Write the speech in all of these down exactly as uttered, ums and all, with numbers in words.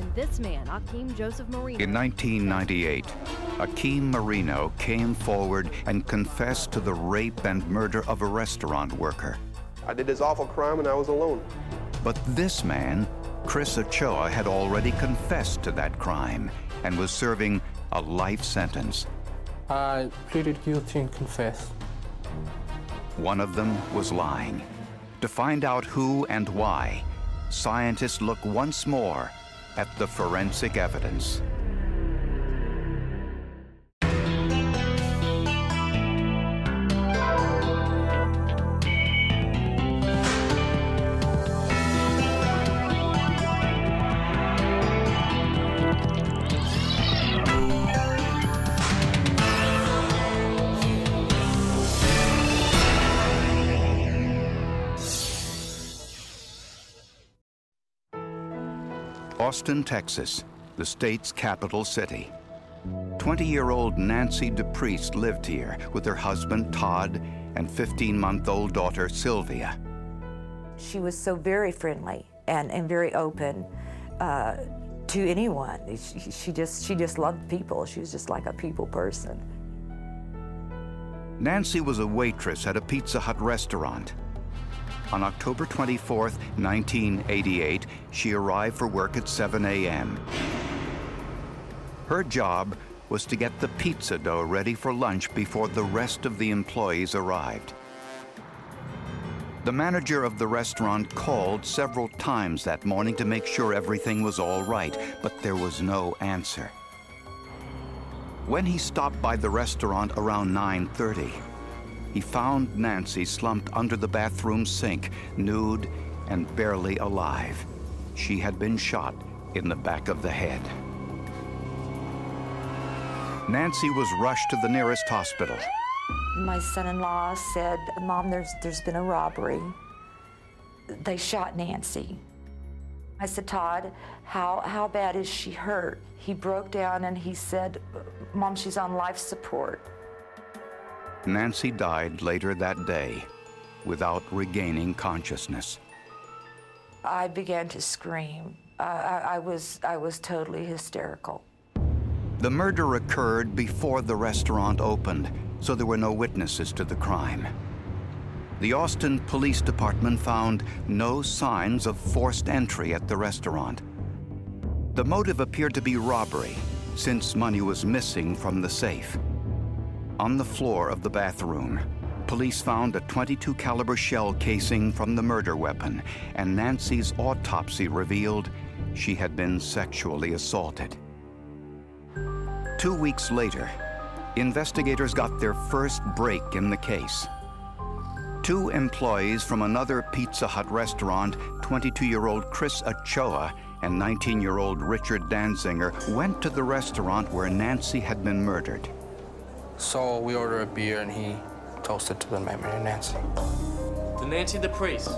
this man, Akeem Joseph Marino. In nineteen ninety-eight, Akeem Marino came forward and confessed to the rape and murder of a restaurant worker. I did this awful crime and I was alone. But this man, Chris Ochoa, had already confessed to that crime and was serving a life sentence. I pleaded guilty and confessed. One of them was lying. To find out who and why, scientists look once more at the forensic evidence. Austin, Texas, the state's capital city. twenty-year-old Nancy DePriest lived here with her husband, Todd, and fifteen-month-old daughter, Sylvia. She was so very friendly and, and very open uh, to anyone. She, she, just, she just loved people. She was just like a people person. Nancy was a waitress at a Pizza Hut restaurant. On October twenty-fourth, nineteen eighty-eight, she arrived for work at seven a m Her job was to get the pizza dough ready for lunch before the rest of the employees arrived. The manager of the restaurant called several times that morning to make sure everything was all right, but there was no answer. When he stopped by the restaurant around nine thirty, he found Nancy slumped under the bathroom sink, nude and barely alive. She had been shot in the back of the head. Nancy was rushed to the nearest hospital. My son-in-law said, "Mom, there's, there's been a robbery. They shot Nancy." I said, "Todd, how, how bad is she hurt?" He broke down and he said, "Mom, she's on life support." Nancy died later that day without regaining consciousness. I began to scream. Uh, I, I, was, I was totally hysterical. The murder occurred before the restaurant opened, so there were no witnesses to the crime. The Austin Police Department found no signs of forced entry at the restaurant. The motive appeared to be robbery, since money was missing from the safe. On the floor of the bathroom, police found a twenty-two caliber shell casing from the murder weapon, and Nancy's autopsy revealed she had been sexually assaulted. Two weeks later, investigators got their first break in the case. Two employees from another Pizza Hut restaurant, twenty-two-year-old Chris Ochoa and nineteen-year-old Richard Danzinger, went to the restaurant where Nancy had been murdered. So we ordered a beer and he toasted to the memory of Nancy. To Nancy DePriest,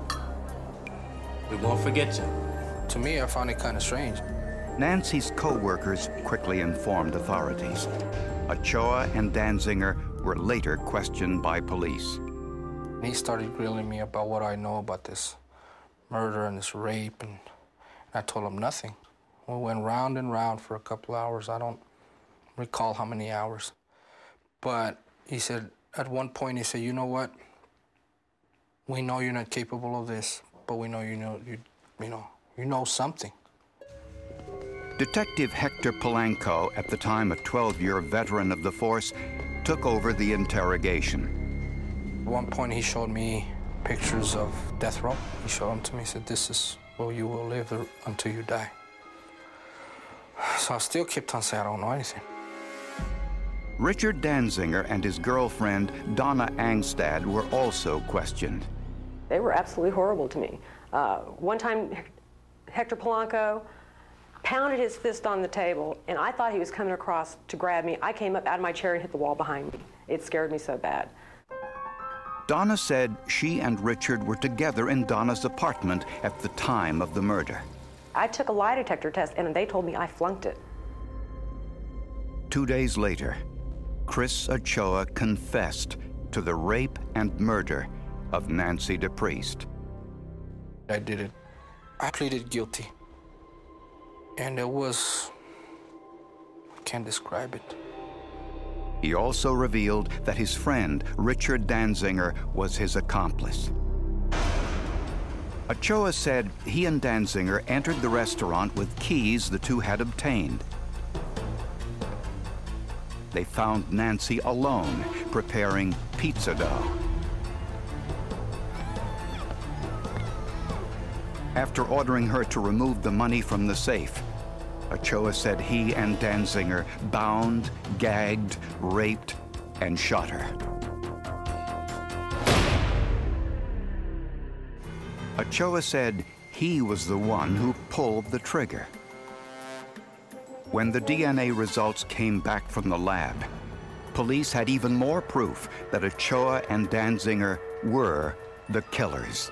we won't forget you. To me, I found it kind of strange. Nancy's co-workers quickly informed authorities. Ochoa and Danzinger were later questioned by police. He started grilling me about what I know about this murder and this rape, and I told him nothing. We went round and round for a couple hours. I don't recall how many hours. But he said, at one point, he said, "You know what? We know you're not capable of this, but we know you know you, you know, you know something." Detective Hector Polanco, at the time a twelve-year veteran of the force, took over the interrogation. At one point, he showed me pictures of death row. He showed them to me. He said, "This is where you will live until you die." So I still kept on saying, "I don't know anything." Richard Danzinger and his girlfriend, Donna Angstad, were also questioned. They were absolutely horrible to me. Uh, one time, Hector Polanco pounded his fist on the table, and I thought he was coming across to grab me. I came up out of my chair and hit the wall behind me. It scared me so bad. Donna said she and Richard were together in Donna's apartment at the time of the murder. I took a lie detector test, and they told me I flunked it. Two days later, Chris Ochoa confessed to the rape and murder of Nancy DePriest. I did it. I pleaded guilty. And it was, I can't describe it. He also revealed that his friend, Richard Danziger, was his accomplice. Ochoa said he and Danziger entered the restaurant with keys the two had obtained. They found Nancy alone, preparing pizza dough. After ordering her to remove the money from the safe, Ochoa said he and Danziger bound, gagged, raped, and shot her. Ochoa said he was the one who pulled the trigger. When the D N A results came back from the lab, police had even more proof that Ochoa and Danziger were the killers.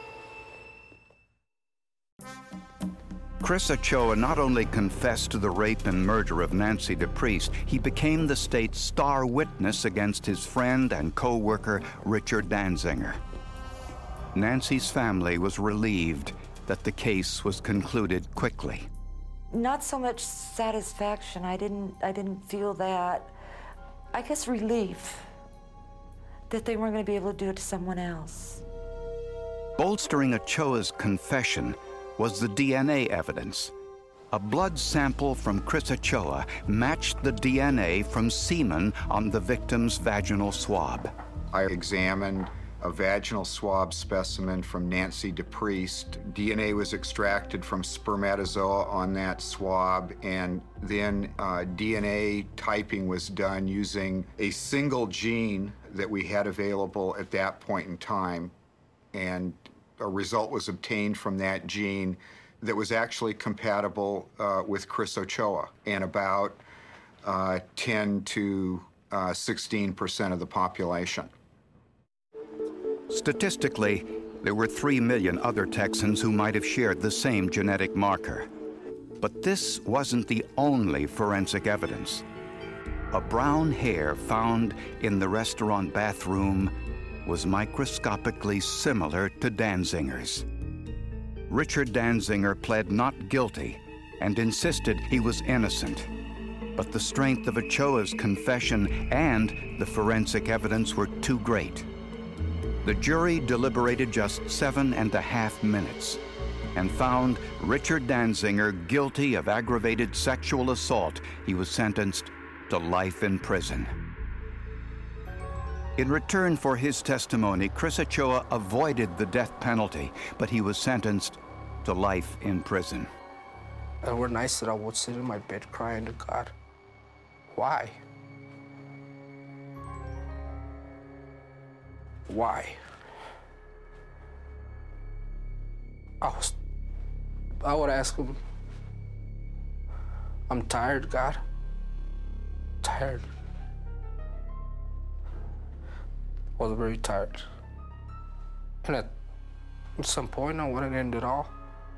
Chris Ochoa not only confessed to the rape and murder of Nancy DePriest, he became the state's star witness against his friend and co-worker, Richard Danziger. Nancy's family was relieved that the case was concluded quickly. Not so much satisfaction. I didn't, I didn't feel that. I guess relief that they weren't going to be able to do it to someone else. Bolstering Ochoa's confession was the D N A evidence. A blood sample from Chris Ochoa matched the D N A from semen on the victim's vaginal swab. I examined a vaginal swab specimen from Nancy DePriest. D N A was extracted from spermatozoa on that swab, and then uh, D N A typing was done using a single gene that we had available at that point in time, and a result was obtained from that gene that was actually compatible uh, with Chris Ochoa and about uh, ten to sixteen percent of the population. Statistically, there were three million other Texans who might have shared the same genetic marker. But this wasn't the only forensic evidence. A brown hair found in the restaurant bathroom was microscopically similar to Danziger's. Richard Danziger pled not guilty and insisted he was innocent. But the strength of Ochoa's confession and the forensic evidence were too great. The jury deliberated just seven and a half minutes and found Richard Danziger guilty of aggravated sexual assault. He was sentenced to life in prison. In return for his testimony, Chris Ochoa avoided the death penalty, but he was sentenced to life in prison. There were nights that I would sit in my bed crying to God. Why? Why? I was, I would ask him, I'm tired, God. Tired. I was very tired. And at, at some point, I wanted to end it all.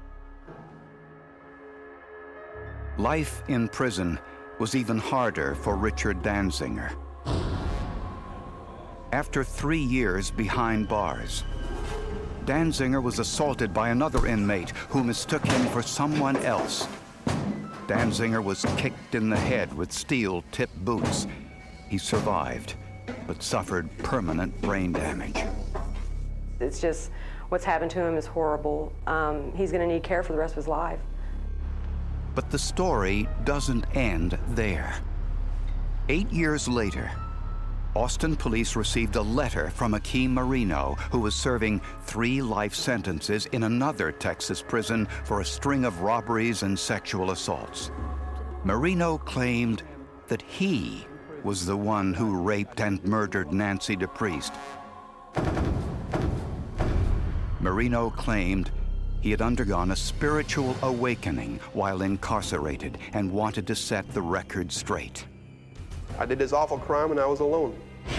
Life in prison was even harder for Richard Danziger. After three years behind bars, Danziger was assaulted by another inmate who mistook him for someone else. Danziger was kicked in the head with steel-tipped boots. He survived, but suffered permanent brain damage. It's just, what's happened to him is horrible. Um, he's going to need care for the rest of his life. But the story doesn't end there. Eight years later, Austin police received a letter from Akeem Marino, who was serving three life sentences in another Texas prison for a string of robberies and sexual assaults. Marino claimed that he was the one who raped and murdered Nancy DePriest. Marino claimed he had undergone a spiritual awakening while incarcerated and wanted to set the record straight. I did this awful crime and I was alone.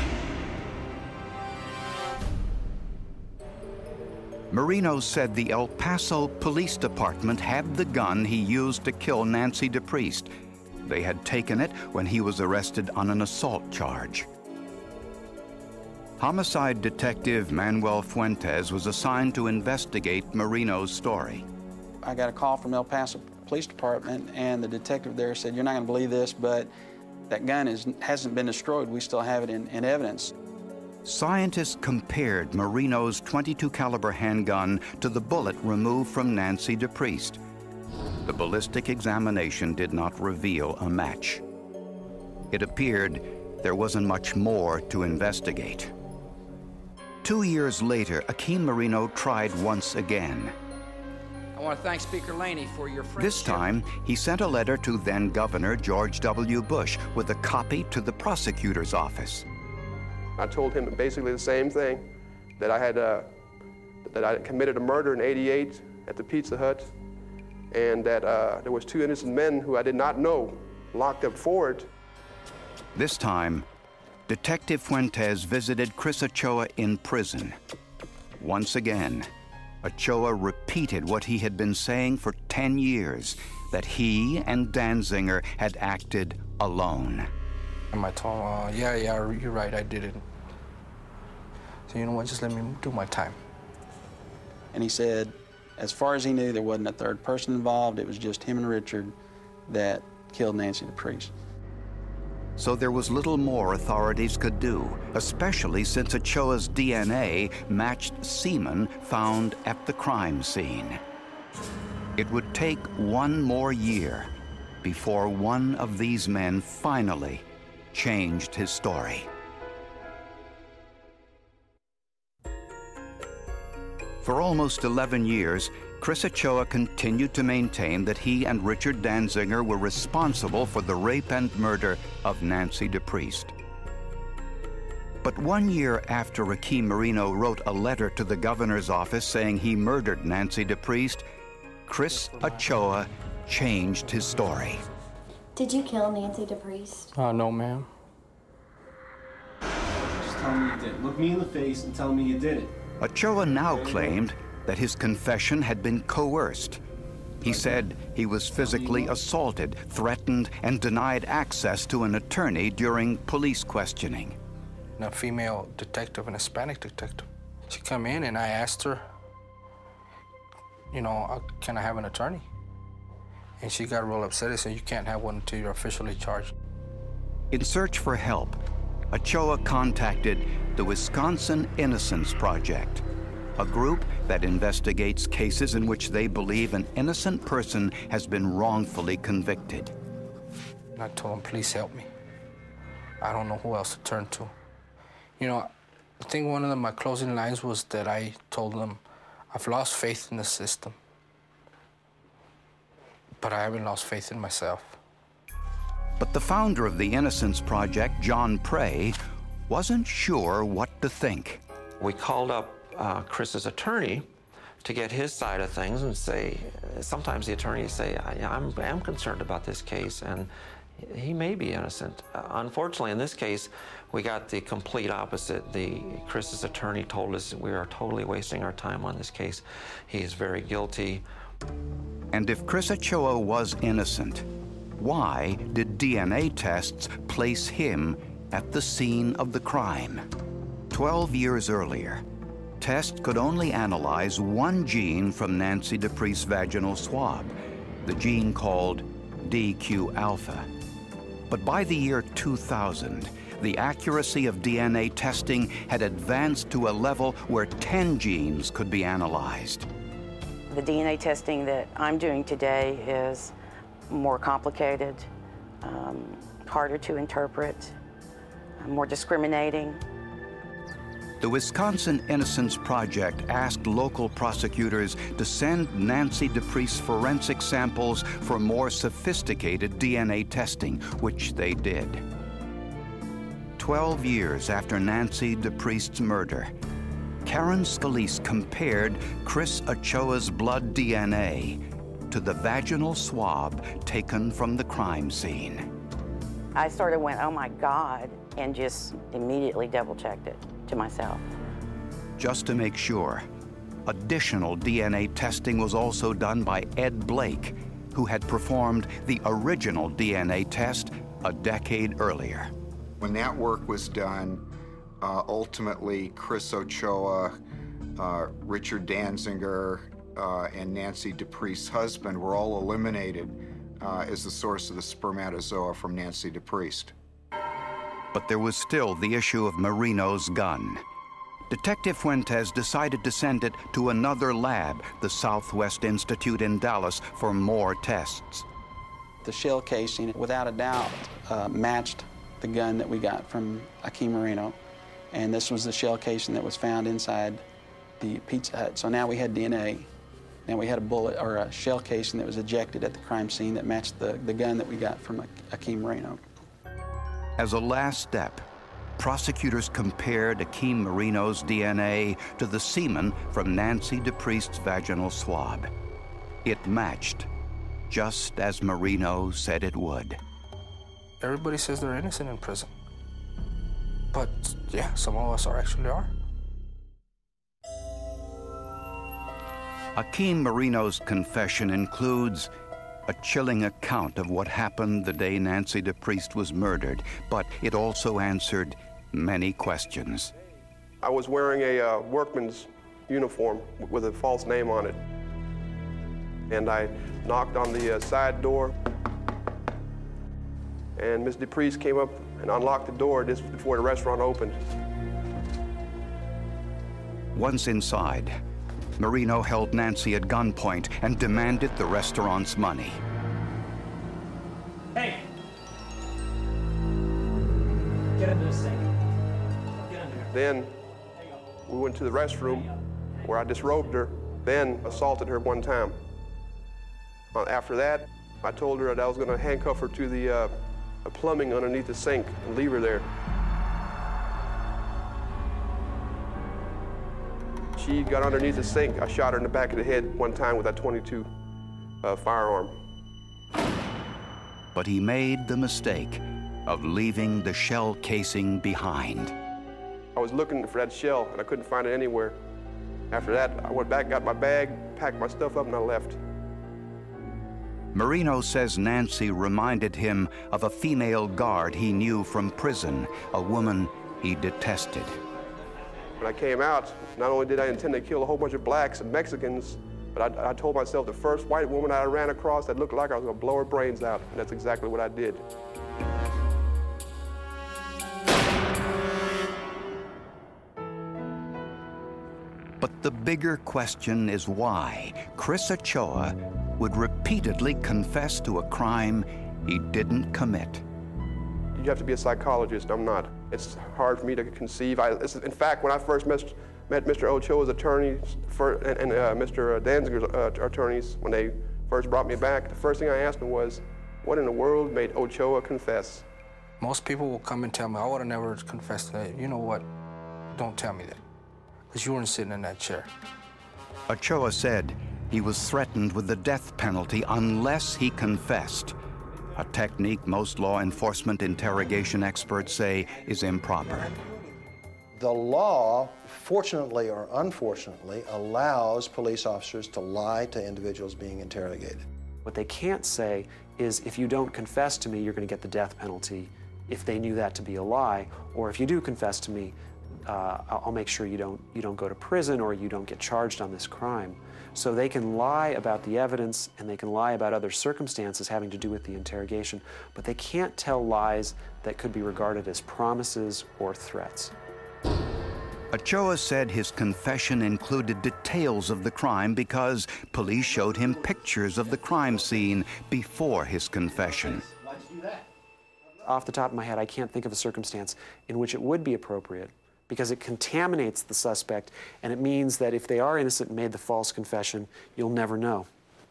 Marino said the El Paso Police Department had the gun he used to kill Nancy DePriest. They had taken it when he was arrested on an assault charge. Homicide detective Manuel Fuentes was assigned to investigate Marino's story. I got a call from El Paso Police Department, and the detective there said, "You're not going to believe this, but that gun is, hasn't been destroyed. We still have it in, in evidence." Scientists compared Marino's twenty-two caliber handgun to the bullet removed from Nancy DePriest. The ballistic examination did not reveal a match. It appeared there wasn't much more to investigate. Two years later, Akeem Marino tried once again. I want to thank Speaker Laney for your friendship. This time, he sent a letter to then-Governor George W. Bush with a copy to the prosecutor's office. I told him basically the same thing, that I had uh, that I had committed a murder in eighty-eight at the Pizza Hut, and that uh, there was two innocent men who I did not know locked up for it. This time, Detective Fuentes visited Chris Ochoa in prison. Once again, Ochoa repeated what he had been saying for ten years, that he and Danziger had acted alone. And I told him, uh, yeah, yeah, you're right, I did it. So you know what, just let me do my time. And he said, as far as he knew, there wasn't a third person involved. It was just him and Richard that killed Nancy DePriest. So there was little more authorities could do, especially since Ochoa's D N A matched semen found at the crime scene. It would take one more year before one of these men finally changed his story. For almost eleven years, Chris Ochoa continued to maintain that he and Richard Danziger were responsible for the rape and murder of Nancy DePriest. But one year after Akeem Marino wrote a letter to the governor's office saying he murdered Nancy DePriest, Chris Ochoa changed his story. Did you kill Nancy DePriest? Uh, no, ma'am. Just tell me you did it. Look me in the face and tell me you did it. Ochoa now claimed that his confession had been coerced. He said he was physically assaulted, threatened, and denied access to an attorney during police questioning. A female detective, an Hispanic detective. She came in and I asked her, you know, can I have an attorney? And she got real upset and said, you can't have one until you're officially charged. In search for help, Ochoa contacted the Wisconsin Innocence Project, a group that investigates cases in which they believe an innocent person has been wrongfully convicted. And I told them, please help me. I don't know who else to turn to. You know, I think one of the, my closing lines was that I told them, I've lost faith in the system, but I haven't lost faith in myself. But the founder of the Innocence Project, John Prey, wasn't sure what to think. We called up uh, Chris's attorney to get his side of things and say, sometimes the attorneys say, I'm, I'm concerned about this case, and he may be innocent. Uh, unfortunately, in this case, we got the complete opposite. The Chris's attorney told us that we are totally wasting our time on this case. He is very guilty. And if Chris Ochoa was innocent, why did D N A tests place him at the scene of the crime? Twelve years earlier, tests could only analyze one gene from Nancy DePriest's vaginal swab, the gene called D Q alpha. But by the year two thousand, the accuracy of D N A testing had advanced to a level where ten genes could be analyzed. The D N A testing that I'm doing today is more complicated, um, harder to interpret, uh, more discriminating. The Wisconsin Innocence Project asked local prosecutors to send Nancy DePriest's forensic samples for more sophisticated D N A testing, which they did. Twelve years after Nancy DePriest's murder, Karen Scalise compared Chris Ochoa's blood D N A to the vaginal swab taken from the crime scene. I sort of went, oh my God, and just immediately double-checked it to myself. Just to make sure, additional D N A testing was also done by Ed Blake, who had performed the original D N A test a decade earlier. When that work was done, uh, ultimately Chris Ochoa, uh, Richard Danziger, uh, and Nancy DePriest's husband were all eliminated uh, as the source of the spermatozoa from Nancy DePriest. But there was still the issue of Marino's gun. Detective Fuentes decided to send it to another lab, the Southwest Institute in Dallas, for more tests. The shell casing, without a doubt, uh, matched the gun that we got from Akeem Marino. And this was the shell casing that was found inside the Pizza Hut. So now we had D N A. Now we had a bullet or a shell casing that was ejected at the crime scene that matched the, the gun that we got from Akeem Marino. As a last step, prosecutors compared Akeem Marino's D N A to the semen from Nancy DePriest's vaginal swab. It matched, just as Marino said it would. Everybody says they're innocent in prison. But, yeah, some of us are actually are. Akeem Marino's confession includes a chilling account of what happened the day Nancy DePriest was murdered, but it also answered many questions. I was wearing a uh, workman's uniform with a false name on it. And I knocked on the uh, side door, and Miss DePriest came up and unlocked the door just before the restaurant opened. Once inside, Marino held Nancy at gunpoint and demanded the restaurant's money. Hey! Get into the sink. Get in there. Then we went to the restroom where I disrobed her, then assaulted her one time. Uh, after that, I told her that I was going to handcuff her to the uh, plumbing underneath the sink and leave her there. She got underneath the sink. I shot her in the back of the head one time with that twenty-two uh, firearm. But he made the mistake of leaving the shell casing behind. I was looking for that shell, and I couldn't find it anywhere. After that, I went back, got my bag, packed my stuff up, and I left. Marino says Nancy reminded him of a female guard he knew from prison, a woman he detested. When I came out, not only did I intend to kill a whole bunch of blacks and Mexicans, but I, I told myself the first white woman I ran across that looked like I was going to blow her brains out, and that's exactly what I did. But the bigger question is why Chris Ochoa would repeatedly confess to a crime he didn't commit. You have to be a psychologist. I'm not. It's hard for me to conceive. I, in fact, when I first met, met Mister Ochoa's attorneys for, and, and uh, Mister Danziger's uh, attorneys, when they first brought me back, the first thing I asked them was, what in the world made Ochoa confess? Most people will come and tell me, I would have never confessed to that. You know what? Don't tell me that, because you weren't sitting in that chair. Ochoa said he was threatened with the death penalty unless he confessed, a technique most law enforcement interrogation experts say is improper. The law, fortunately or unfortunately, allows police officers to lie to individuals being interrogated. What they can't say is, if you don't confess to me, you're going to get the death penalty, if they knew that to be a lie, or if you do confess to me, uh, I'll make sure you don't, you don't go to prison or you don't get charged on this crime. So they can lie about the evidence and they can lie about other circumstances having to do with the interrogation, but they can't tell lies that could be regarded as promises or threats. Ochoa said his confession included details of the crime because police showed him pictures of the crime scene before his confession. Off the top of my head, I can't think of a circumstance in which it would be appropriate, because it contaminates the suspect, and it means that if they are innocent and made the false confession, you'll never know.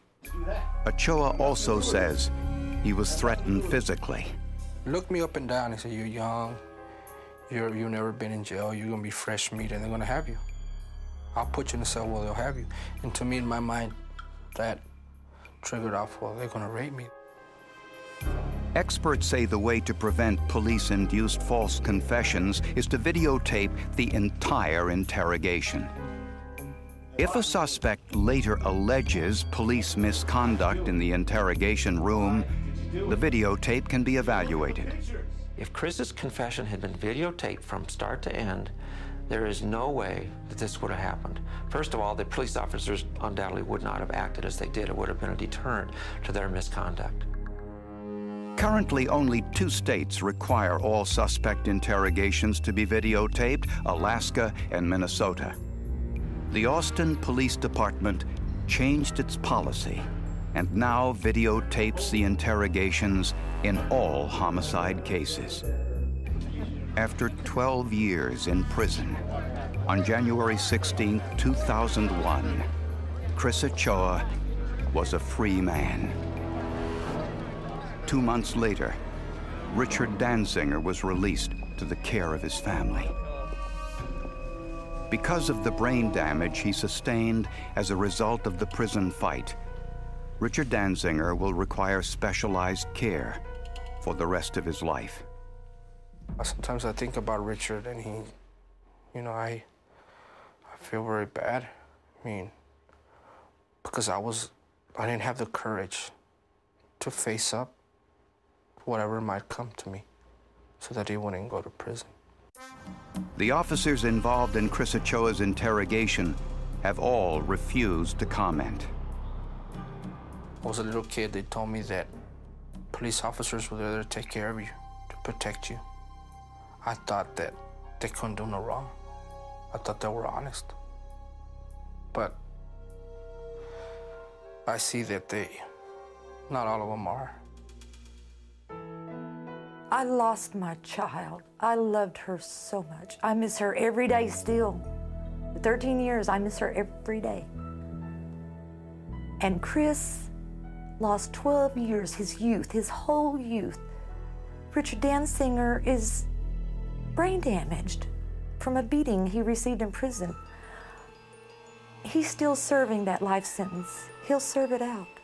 Ochoa also says he was threatened physically. Look me up and down and say, you're young, you're, you've never been in jail, you're gonna be fresh meat, and they're gonna have you. I'll put you in a cell where they'll have you. And to me, in my mind, that triggered off, well, they're gonna rape me. Experts say the way to prevent police-induced false confessions is to videotape the entire interrogation. If a suspect later alleges police misconduct in the interrogation room, the videotape can be evaluated. If Chris's confession had been videotaped from start to end, There is no way that this would have happened. First of all, the police officers undoubtedly would not have acted as they did. It would have been a deterrent to their misconduct. Currently, only two states require all suspect interrogations to be videotaped, Alaska and Minnesota. The Austin Police Department changed its policy and now videotapes the interrogations in all homicide cases. After twelve years in prison, on January sixteenth, two thousand one, Chris Ochoa was a free man. Two months later, Richard Danziger was released to the care of his family. Because of the brain damage he sustained as a result of the prison fight, Richard Danziger will require specialized care for the rest of his life. Sometimes I think about Richard and he, you know, I, I feel very bad. I mean, because I was, I didn't have the courage to face up whatever might come to me so that he wouldn't go to prison. The officers involved in Chris Ochoa's interrogation have all refused to comment. I was a little kid, they told me that police officers were there to take care of you, to protect you. I thought that they couldn't do no wrong. I thought they were honest. But I see that they, not all of them are. I lost my child. I loved her so much. I miss her every day still. For thirteen years, I miss her every day. And Chris lost twelve years, his youth, his whole youth. Richard Danziger is brain damaged from a beating he received in prison. He's still serving that life sentence. He'll serve it out.